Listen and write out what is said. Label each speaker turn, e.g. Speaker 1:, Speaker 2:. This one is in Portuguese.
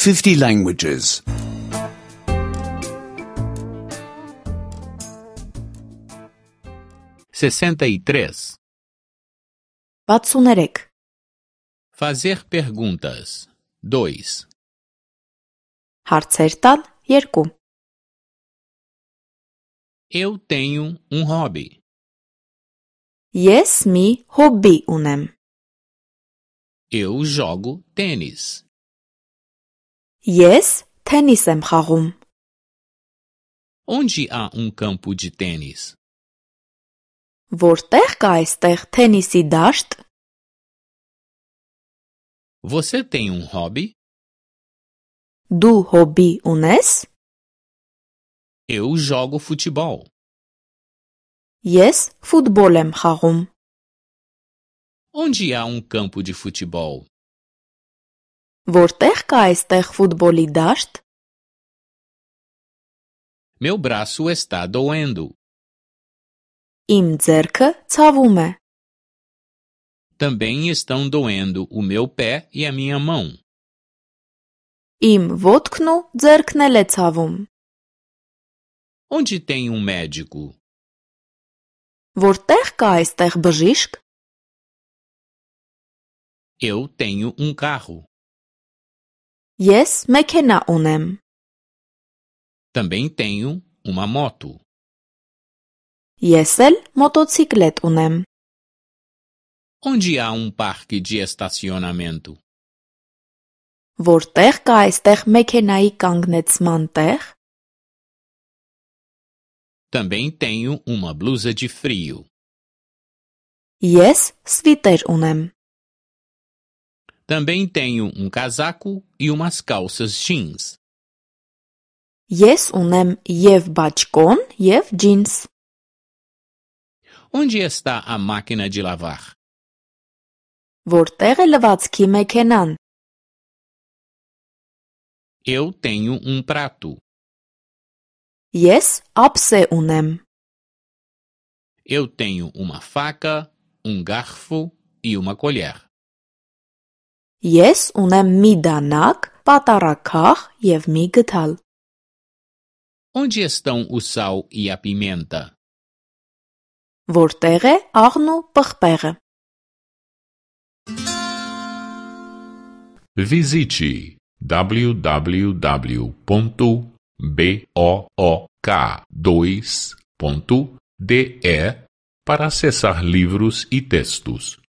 Speaker 1: 50 languages.
Speaker 2: 63.
Speaker 3: 63.
Speaker 2: Fazer perguntas. 2.
Speaker 3: Հարցեր տալ 2.
Speaker 2: Eu tenho um hobby.
Speaker 3: Ես մի հոբբի ունեմ։
Speaker 2: Eu jogo tênis.
Speaker 3: Ես թենիս եմ խաղում։
Speaker 2: Onde há um campo de tênis?
Speaker 3: Որտեղ կա այստեղ թենիսի դաշտ։
Speaker 2: Você tem um hobby?
Speaker 3: Դու հոբբի ունես։
Speaker 2: Eu jogo futebol.
Speaker 3: Ես ֆուտբոլ եմ խաղում։
Speaker 2: Onde há um campo de futebol?
Speaker 3: Որտեղ կա այստեղ ֆուտբոլի դաշտ։
Speaker 2: Meu braço está doendo.
Speaker 3: Իմ ձեռքը ցավում է։
Speaker 2: Também estão doendo o meu pé e a minha mão.
Speaker 3: Իմ ոտքն ու ձեռքն էլ է ցավում։
Speaker 2: Onde tem um médico?
Speaker 3: Որտեղ կա այստեղ բժիշկ։
Speaker 2: Eu tenho um carro.
Speaker 3: Ես մեքենա ունեմ։
Speaker 2: Também tenho uma moto.
Speaker 3: Ես էլ մոտոցիկլետ ունեմ։
Speaker 2: Onde há um parque de estacionamento?
Speaker 3: Որտեղ կա այստեղ մեքենայի կանգնեցման տեղ։
Speaker 2: Também tenho uma blusa de frio.
Speaker 3: Ես սվիտեր ունեմ։
Speaker 2: Também tenho um casaco e umas calças jeans.
Speaker 3: Ես ունեմ եւ բաճկոն, եւ ջինս։
Speaker 2: Onde está a máquina de lavar?
Speaker 3: Որտեղ է լվացքի մեքենան։
Speaker 2: Eu tenho um prato.
Speaker 3: Ես ափսե ունեմ։
Speaker 2: Eu tenho uma faca, um garfo e uma colher.
Speaker 3: Ես ունեմ մի դանակ, պատառաքաղ եւ մի գդալ։
Speaker 2: Onde estão o sal e a pimenta?
Speaker 3: Որտեղ է աղն ու պղպեղը։
Speaker 4: Visite www.book2.de para acessar livros e textos.